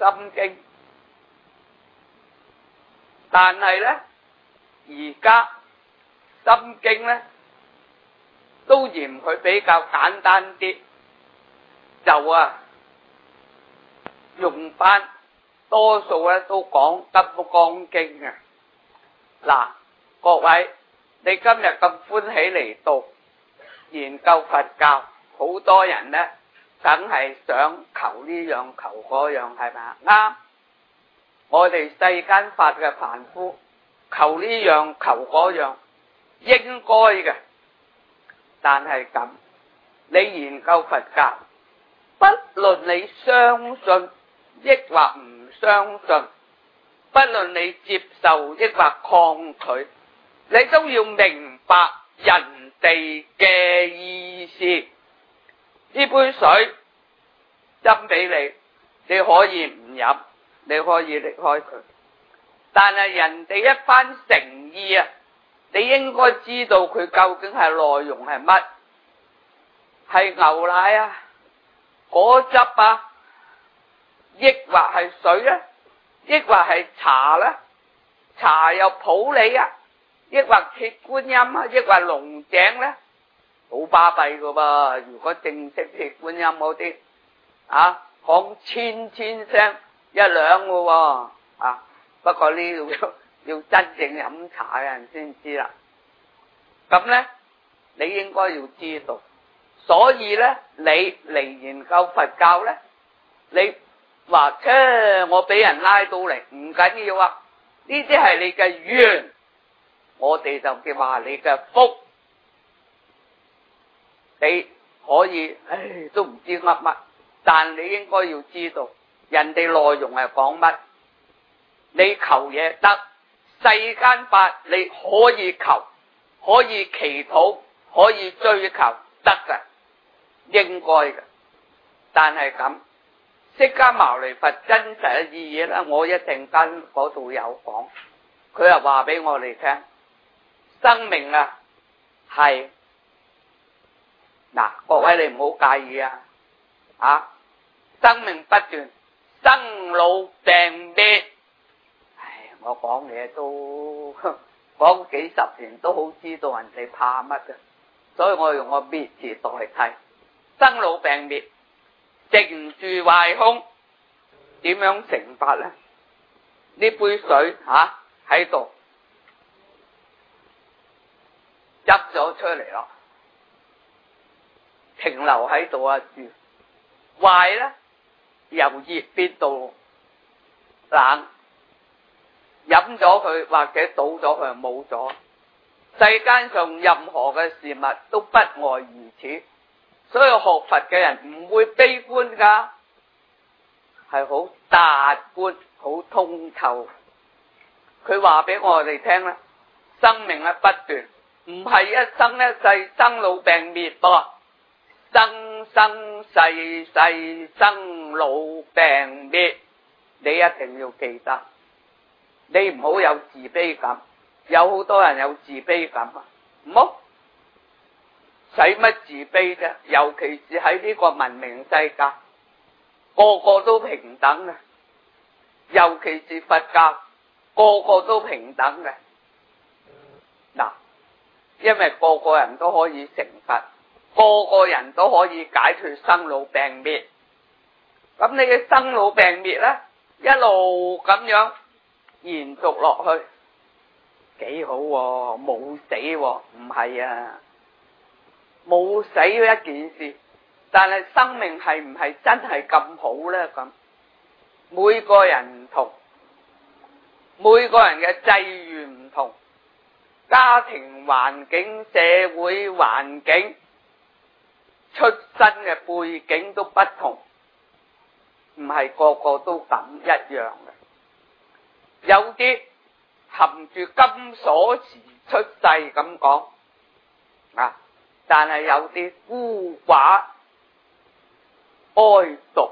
心經，但係咧而家心經咧都嫌佢比較簡單啲，就用翻多數咧都講金剛經啊。嗱，各位，你今日咁歡喜嚟到研究佛教，好多人咧梗係想求呢樣求嗰樣，係咪啊？啱，我哋世間法嘅凡夫求呢樣求嗰樣應該嘅，但係咁，你研究佛教，不論你相信抑或唔相信，不論你接受抑或抗拒，你都要明白人哋嘅意思。呢杯水斟俾你，你可以唔飲，你可以離開佢，但係人哋一番誠意啊，你應該知道佢究竟係內容係乜，係牛奶啊、果汁啊，抑或係水咧，抑或係茶咧，茶又普洱啊，抑或鐵觀音啊，抑或龍井咧，好巴閉噶噃。如果正式鐵觀音嗰啲講千聲一兩噶喎不過呢要真正飲茶嘅人先知啦。咁咧，你應該要知道，所以咧，你嚟研究佛教咧，你話我俾人拉到嚟唔緊要啊，呢啲係你嘅緣，我哋就叫話你嘅福，你可以都唔知噏乜，但你應該要知道人哋內容係講乜，你求嘢得，世間法你可以求，可以祈禱，可以追求，得嘅，應該嘅。但係咁，釋迦牟尼佛真實嘅意義咧，我一陣間嗰度有講，佢又話俾我哋聽，生命係各位你唔好介意生命不斷，生老病滅。我講嘢都講幾十年都好知道人哋怕乜嘅，所以我用個滅字代替，生老病滅，靜住壞空，點樣成法呢？呢杯水喺度執咗出嚟咯，停留喺度住，壞呢由熱變到冷，飲咗佢或者倒咗佢就冇咗。世間上任何嘅事物都不外如此，所以學佛嘅人唔會悲觀噶，係好達觀，好通透。佢話俾我哋聽咧，生命不斷，唔係一生一世生老病滅噃，生生世世生老病滅，你一定要記得。你唔好有自卑感，有好多人有自卑感唔好，使乜自卑啫？尤其是喺呢個文明世界，個個都平等嘅，尤其是佛教，個個都平等嘅。因為個個人都可以成佛，個個人都可以解脫生老病滅。咁你嘅生老病滅呢，一路咁樣延續落去，幾好喎，冇死喎，唔係冇死一件事，但係生命係唔係真係咁好呢？咁每個人唔同，每個人嘅際遇唔同，家庭環境、社會環境、出身嘅背景都不同，唔係個個都咁一樣嘅。有啲含住金鎖匙出世咁講但係有啲孤寡哀獨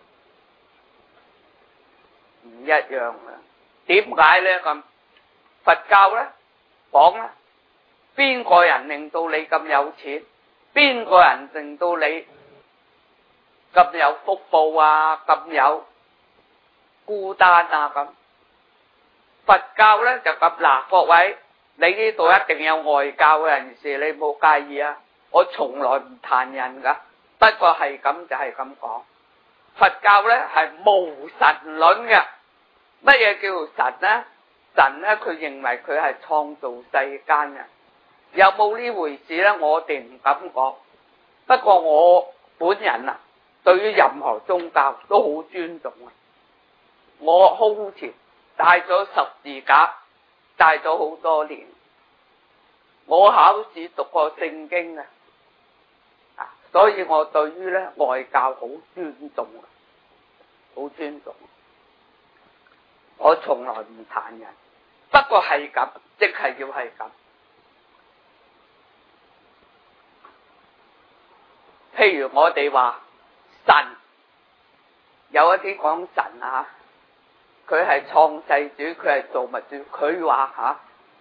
唔一樣嘅。點解呢？咁佛教呢講呢，邊個人令到你咁有錢？邊個人令到你咁有福報咁有孤單啊咁。佛教咧就咁嗱，各位你呢度一定有外教嘅人士，你冇介意啊？我從來唔彈人噶，不過係咁就係咁講。佛教咧係無神論嘅。乜嘢叫神呢？神咧佢認為佢係創造世間嘅，有冇呢回事咧？我哋唔敢講。不過我本人啊，對於任何宗教都好尊重啊。我胸前帶咗十字架，帶咗好多年。我考試讀過聖經啊，所以我對於咧外教好尊重啊，好尊重。我從來唔彈人，不過係咁，即係要係咁。譬如我哋話神，有一啲講神啊，佢係創世主，佢係造物主，佢話吓，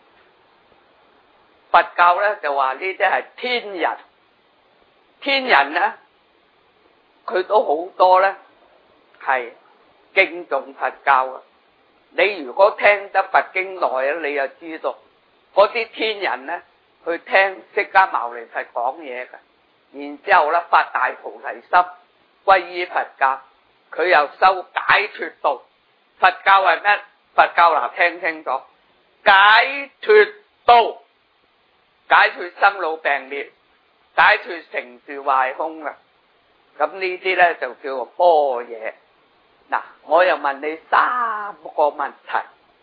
佛教咧就話呢啲係天人。天人咧，佢都好多咧係敬重佛教嘅。你如果聽得佛經耐咧，你就知道嗰啲天人咧去聽釋迦牟尼佛講嘢嘅，然之後咧發大菩提心，皈依佛教，佢又修解脫道。佛教係咩？佛教嗱，聽清楚，解脫道，解脫生老病滅，解脫成住壞空嘅。咁呢啲咧就叫做般若。嗱，我又問你三個問題。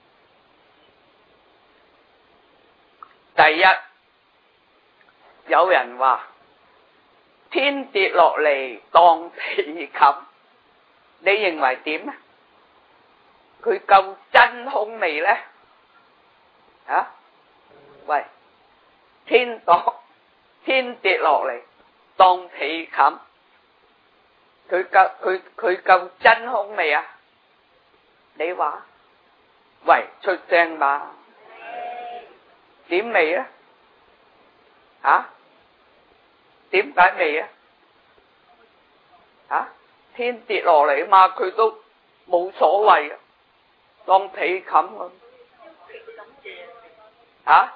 第一，有人話天跌落嚟當被冚，你認為點啊？佢夠真空未呢？啊？喂，天跌落嚟當被冚，佢夠真空未啊？你話？喂，出聲吧。點未啊？啊？點解未啊？啊？天跌落嚟啊嘛，佢都冇所謂啊，當被冚咁。啊？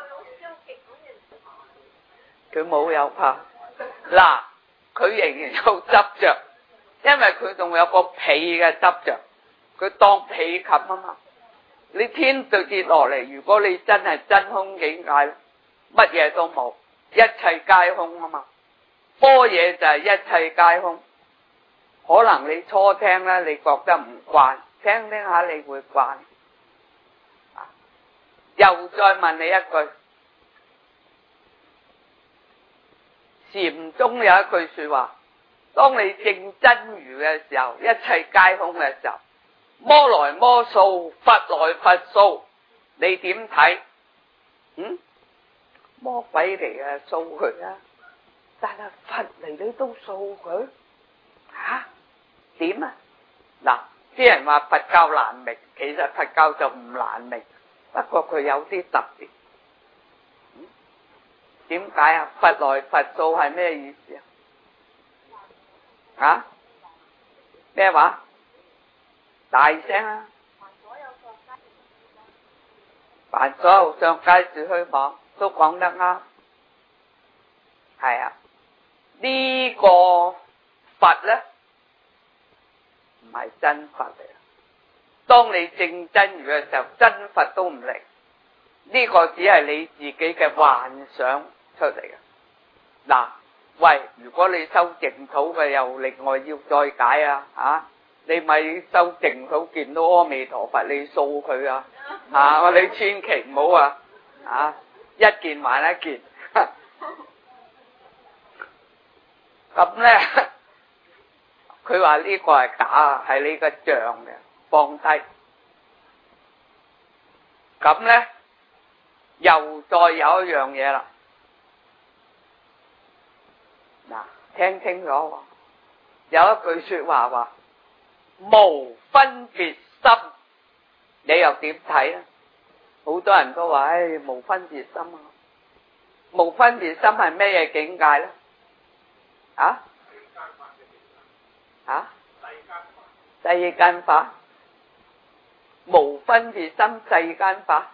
佢冇有怕。嗱，佢仍然有執着，因為佢仲有個被嘅執着，佢當被冚啊嘛。你天就跌落嚟，如果你真係真空境界，乜嘢都冇，一切皆空啊嘛。般若就係一切皆空。可能你初聽咧，你覺得唔慣，聽聽下你會慣。又再問你一句，禪宗有一句說話，當你證真如嘅時候，一切皆空嘅時候，魔來魔掃，佛來佛掃，你點睇？魔鬼嚟啊，掃佢啊！但係佛嚟你都掃佢？吓？點啊？嗱，啲人話佛教難明，其實佛教就唔難明，不過佢有啲特別。點解啊？佛來佛掃係咩意思啊？啊？咩話？大聲啊！凡所有相皆是虛妄，都講得啱。係啊，呢個佛咧唔係真佛嚟。當你證真如嘅時候，真佛都唔嚟。呢個只係你自己嘅幻想出嚟嘅。嗱，喂，如果你修淨土嘅，又另外要再解啊！啊，你咪修淨土見到阿彌陀佛，你掃佢啊！啊，你千祈唔好啊！啊，一件還一件。咁咧，佢話呢個係假，係你個像嘅，放低。咁咧，又再有一樣嘢啦。嗱，聽清楚喎，有一句說話話無分別心，你又點睇啊？好多人都話無分別心啊，無分別心係咩嘢境界咧？啊？啊？世間法無分別心世間法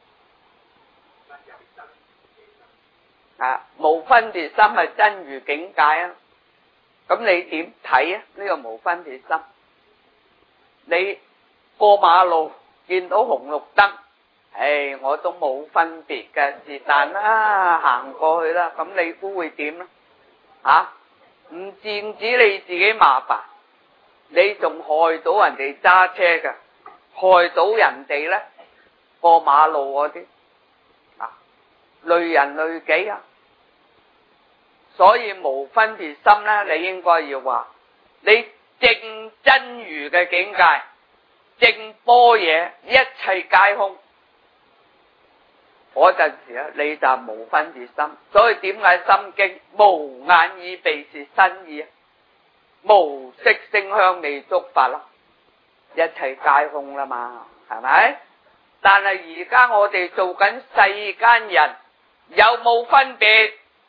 啊，無分別心係真如境界啊。咁你點睇啊？呢個無分別心，你過馬路見到紅綠燈，我都冇分別嘅，是但啦，行過去啦。咁你估會點咧？唔止你自己麻煩，你仲害到人哋揸車嘅，害到人哋咧過馬路嗰啲累人累己啊！所以無分別心咧，你應該要話你證真如嘅境界，證般若，一切皆空嗰陣時啊，你就無分別心。所以點解心經無眼耳鼻舌身意，無色聲香味觸法啦，一切皆空啦嘛，係咪？但係而家我哋做緊世間人，有冇分別？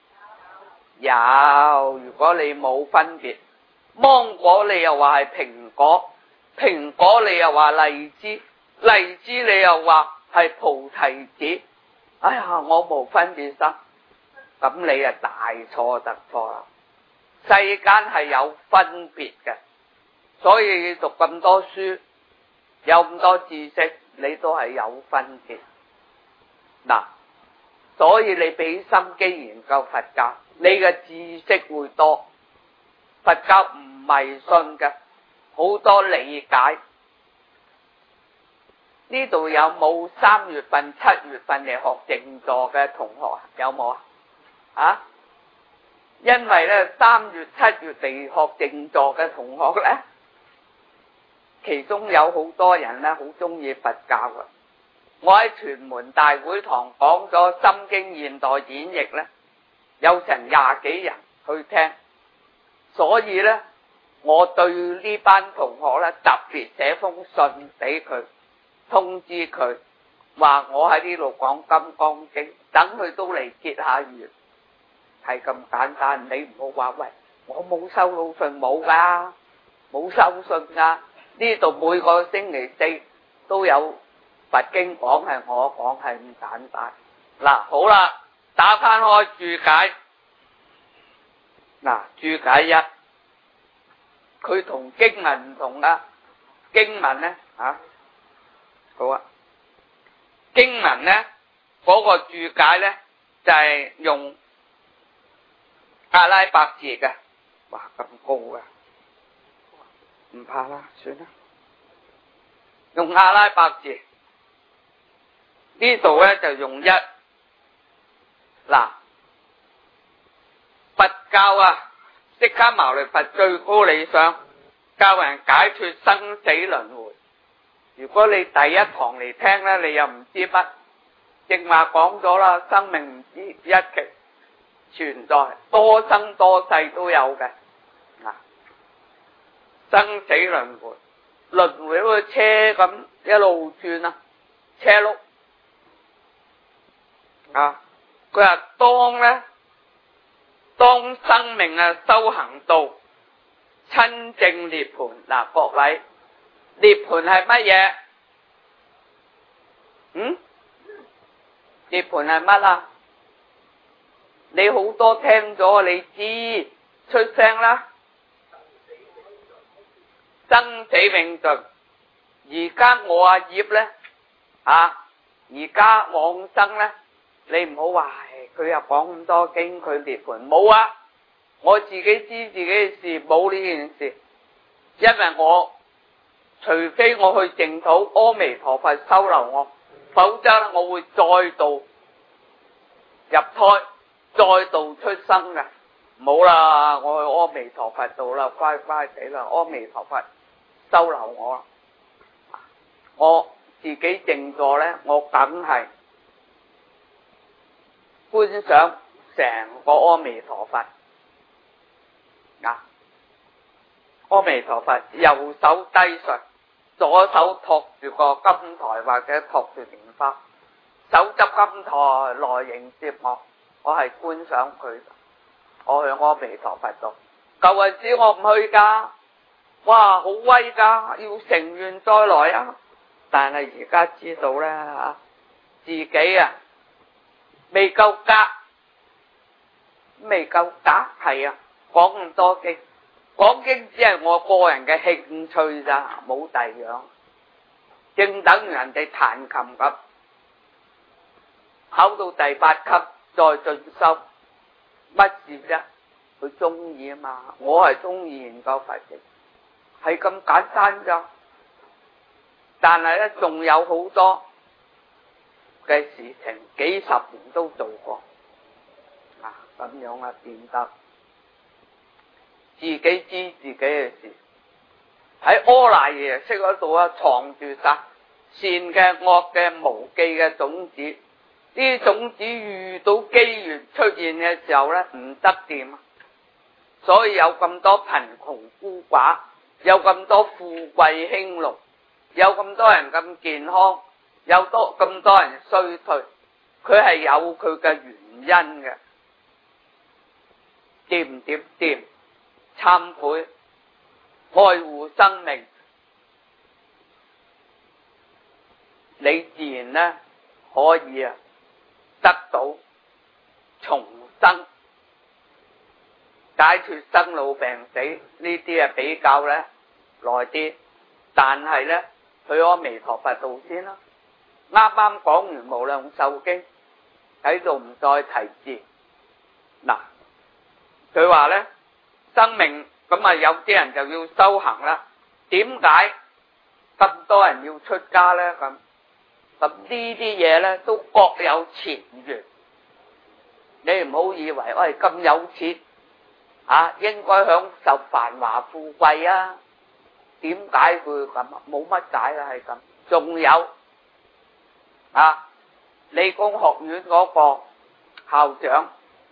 有。如果你冇分別，芒果你又話係蘋果，蘋果你又話荔枝，荔枝你又話係菩提子。哎呀，我無分別心，咁你啊大錯特錯啦！世間係有分別嘅，所以你讀咁多書，有咁多知識，你都係有分別。嗱，所以你俾心機研究佛教，你嘅知識會多。佛教唔迷信嘅，好多理解。呢度有冇3月份、7月份嚟學靜坐嘅同學啊？有冇啊？因為咧3月、7月嚟學靜坐嘅同學咧，其中有好多人咧好中意佛教嘅。我喺屯門大會堂講咗《心經》現代演繹咧，有成20幾人去聽，所以咧我對呢班同學咧特別寫封信俾佢，通知佢話我喺呢度講《金剛經》，等佢都嚟結下緣，係咁簡單。你唔好話喂，我冇收到信，冇噶，冇收信噶。呢度每個星期四都有佛經講，係我講，係咁簡單。嗱，好啦，打翻開注解。嗱，注解一，佢同經文唔同啦。經文咧好啊，經文咧嗰個注解咧就係用阿拉伯字嘅。哇，咁高噶，唔怕啦，算啦，用阿拉伯字。呢度咧就用一。嗱，佛教啊，釋迦牟尼佛最高理想教人解脫生死輪迴。如果你第一堂嚟聽咧，你又唔知乜，正話講咗啦，生命唔止一期存在，多生多世都有嘅。生死輪迴，輪迴好似車咁一路轉啊，車轆佢話當生命修行到親證涅槃。嗱，各位，涅槃係乜嘢？涅槃係乜啊？你好多聽咗，你知，出聲啦！生死永盡。而家我阿葉咧，而家往生咧，你唔好話佢又講咁多經，佢涅槃冇啊！我自己知自己嘅事，冇呢件事，因為我除非我去淨土，阿彌陀佛收留我，否則我會再度入胎，再度出生嘅。冇啦，我去阿彌陀佛度啦，乖乖地啦，阿彌陀佛收留我啦。我自己靜坐咧，我梗係觀想成個阿彌陀佛。阿彌陀佛右手低垂，左手托住個金台或者托住蓮花，手執金台來迎接我。我係觀想佢，我去阿彌陀佛度。舊日子我唔去噶，哇，好威噶，要成願再來啊！ 但係而家知道咧自己啊未夠格，係啊，講咁多經，講經只係我個人嘅興趣咋，冇第樣。正等於人哋彈琴咁，考到第8級再進修，乜事啫？佢中意啊嘛，我係中意研究佛經，係咁簡單咋。但係咧，仲有好多嘅事情，幾十年都做過，咁樣啊變得自己知自己嘅事。喺阿賴耶識嗰度藏住晒善嘅、惡嘅、無記嘅種子，呢啲種子遇到機緣出現嘅時候咧，唔得掂，所以有咁多貧窮孤寡，有咁多富貴興隆，有咁多人咁健康，有咁多人衰退，佢係有佢嘅原因嘅。掂唔掂？掂，懺悔，愛護生命，你自然呢可以得到重生，解脫生老病死。呢啲比較呢耐啲，但係呢去阿彌陀佛道先啦。啱啱講完無量壽經，喺度唔再提字。嗱，佢話呢生命咁有啲人就要修行啦。點解咁多人要出家呢？咁呢啲嘢呢都各有前緣。你唔好以為咁有錢應該享受繁華富貴啊？點解佢咁？冇乜解啦，係咁。仲有理工學院嗰個校長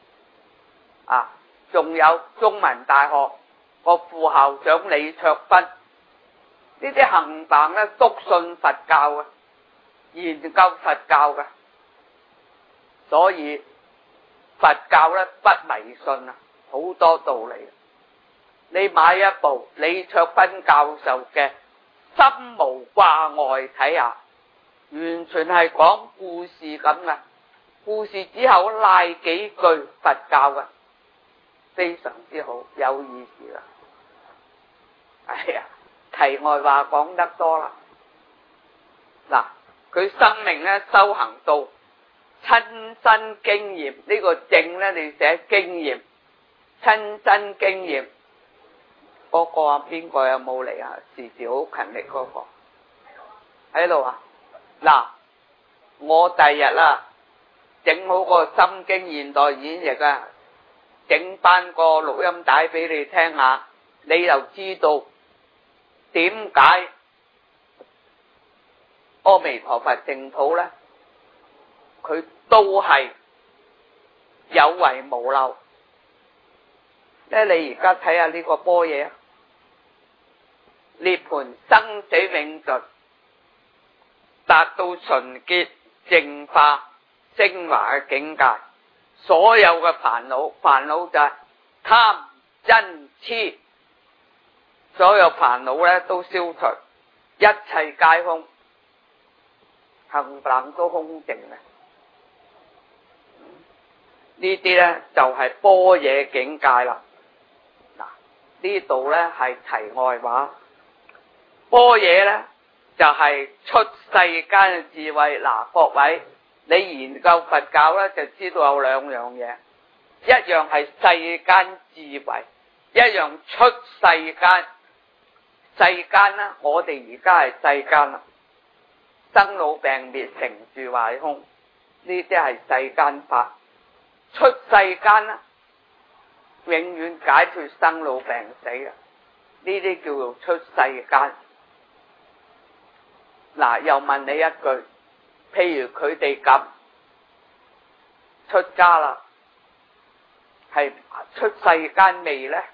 仲有中文大學個副校長李卓斌，呢啲冚唪唥咧篤信佛教嘅，研究佛教嘅，所以佛教咧不迷信好多道理。你買一部李卓斌教授嘅《心無掛礙》睇下，完全係講故事咁嘅，故事之後拉幾句佛教嘅，非常之好，有意思啦。題外話講得多啦。嗱，佢生命咧修行到親身經驗，呢個證咧你寫經驗，親身經驗。嗰個邊個有冇嚟時時好勤力嗰個喺度嗱，我第日整好個心經現代演繹整翻個錄音帶俾你聽下，你就知道點解阿彌陀佛淨土呢，佢都係有為無漏。你而家睇下呢個般若涅槃生死永盡，達到純潔淨化升華嘅境界。所有嘅煩惱就係貪嗔癡，所有煩惱咧都消除，一切皆空，冚唪唥都空淨嘅。呢啲咧就係般若境界啦。嗱，呢度咧係題外話。般若咧就係出世間嘅智慧。嗱，各位，你研究佛教咧就知道有兩樣嘢，一樣係世間智慧，一樣出世間。世間呢，我哋而家係世間啦，生老病滅成住壞空，呢啲係世間法。出世間呢，永遠解脫生老病死嘅，呢啲叫做出世間。嗱，又問你一句，譬如佢哋咁出家啦，係出世間未呢？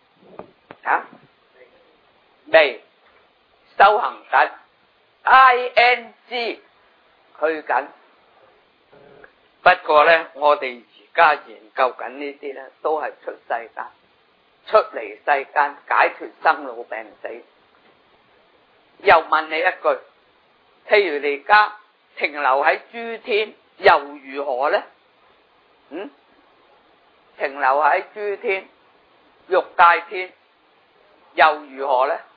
未，修行緊 ，ing 去緊。不過呢，我哋而家研究緊呢啲呢，都係出世間，出嚟世間解脫生老病死。又問你一句， 譬如你而家停留喺諸天，又如何呢？停留喺諸天、欲界天，又如何呢？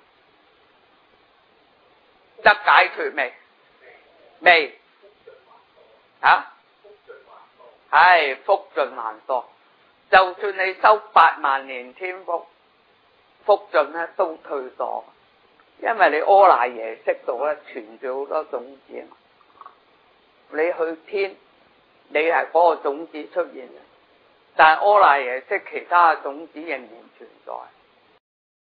得解脫未？未啊？係福盡還多，就算你修8萬年天福，福盡咧都退墮，因為你阿賴耶識度咧存住好多種子，你去天，你係嗰個種子出現，但係阿賴耶識其他嘅種子仍然存在。